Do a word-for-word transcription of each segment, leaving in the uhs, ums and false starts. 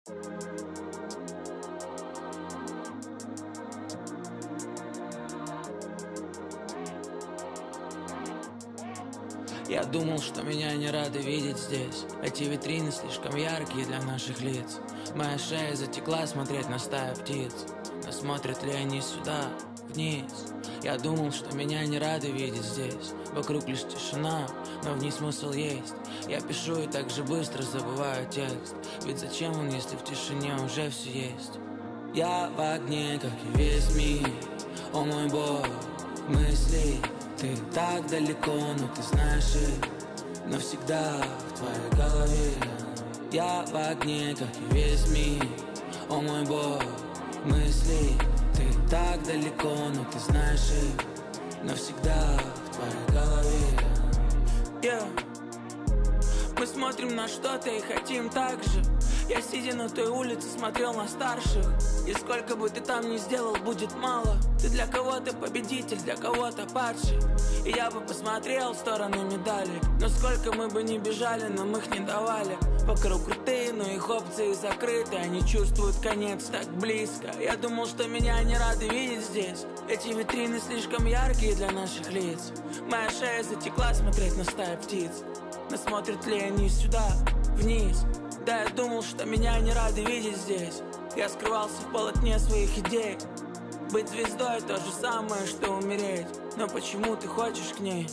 Я думал, что меня не рады видеть здесь. Эти витрины слишком яркие для наших лиц. Моя шея затекла смотреть на стаю птиц. Но смотрят ли они сюда, вниз? Я думал, что меня не рады видеть здесь. Вокруг лишь тишина, но в ней смысл есть. Я пишу и так же быстро забываю текст. Ведь зачем он, если в тишине уже все есть? Я в огне, как и весь мир. О мой Бог, мысли. Ты так далеко, но ты знаешь их навсегда в твоей голове. Я в огне, как и весь мир. О мой Бог, мысли. Ты так далеко, но ты знаешь их навсегда в твоей голове. Yeah. Мы смотрим на что-то и хотим так же. Я, сидя на той улице, смотрел на старших. И сколько бы ты там ни сделал, будет мало. Ты для кого-то победитель, для кого-то падший. И я бы посмотрел в сторону медали. Но сколько мы бы ни бежали, нам их не давали. Вокруг крутые, но их опции закрыты. Они чувствуют конец так близко. Я думал, что меня не рады видеть здесь. Эти витрины слишком яркие для наших лиц. Моя шея затекла смотреть на стаю птиц. Но смотрят ли они сюда, вниз? Да, я думал, что меня не рады видеть здесь. Я скрывался в полотне своих идей. Быть звездой то же самое, что умереть. Но почему ты хочешь к ней?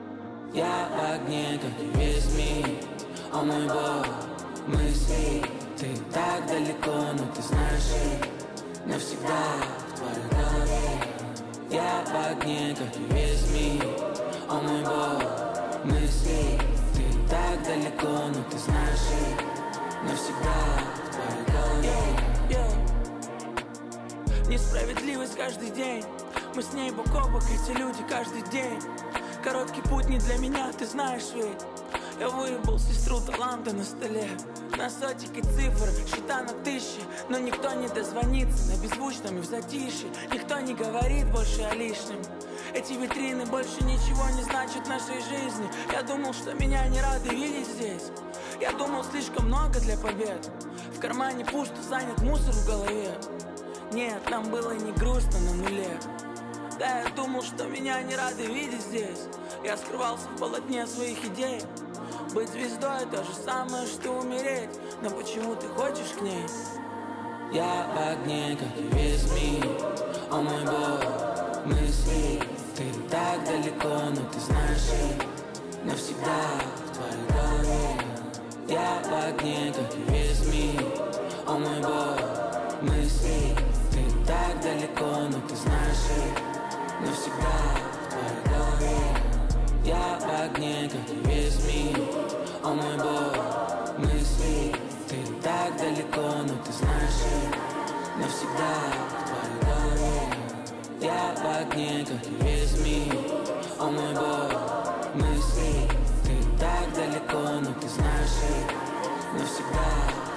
Я в огне, как и весь мир. О мой Бог, мысли. Ты так далеко, но ты знаешь их навсегда в твоей голове. Я в огне, как и весь мир. О мой Бог, мысли. Ты так далеко, но ты знаешь их навсегда в твоей голове. yeah, yeah. Несправедливость каждый день. Мы с ней бок о бок, эти люди каждый день. Короткий путь не для меня, ты знаешь ведь. Я выебал сестру таланта на столе. На сотики цифр, счета на тысячи. Но никто не дозвонится на беззвучном и в затишье. Никто не говорит больше о лишнем. Эти витрины больше ничего не значат в нашей жизни. Я думал, что меня не рады видеть здесь. Я думал, слишком много для побед. В кармане пусто, занят мусор в голове. Нет, нам было не грустно на нуле. Да, я думал, что меня не рады видеть здесь. Я скрывался в полотне своих идей. Быть звездой то же самое, что умереть. Но почему ты хочешь к ней? Я в огне, как и весь мир. О мой Бог, мысли. Ты так далеко, но ты знаешь их навсегда в твоей голове. Я в огне, как и весь мир. О мой Бог, мысли. Ты так далеко, но ты знаешь их навсегда в твоей голове. Я в огне, как и весь мир. О мой Бог, мысли. Ты так далеко, но ты знаешь их навсегда в твоей голове. Я в огне, как и весь мир. О мой Бог, мысли. Ты так далеко, но ты знаешь их навсегда.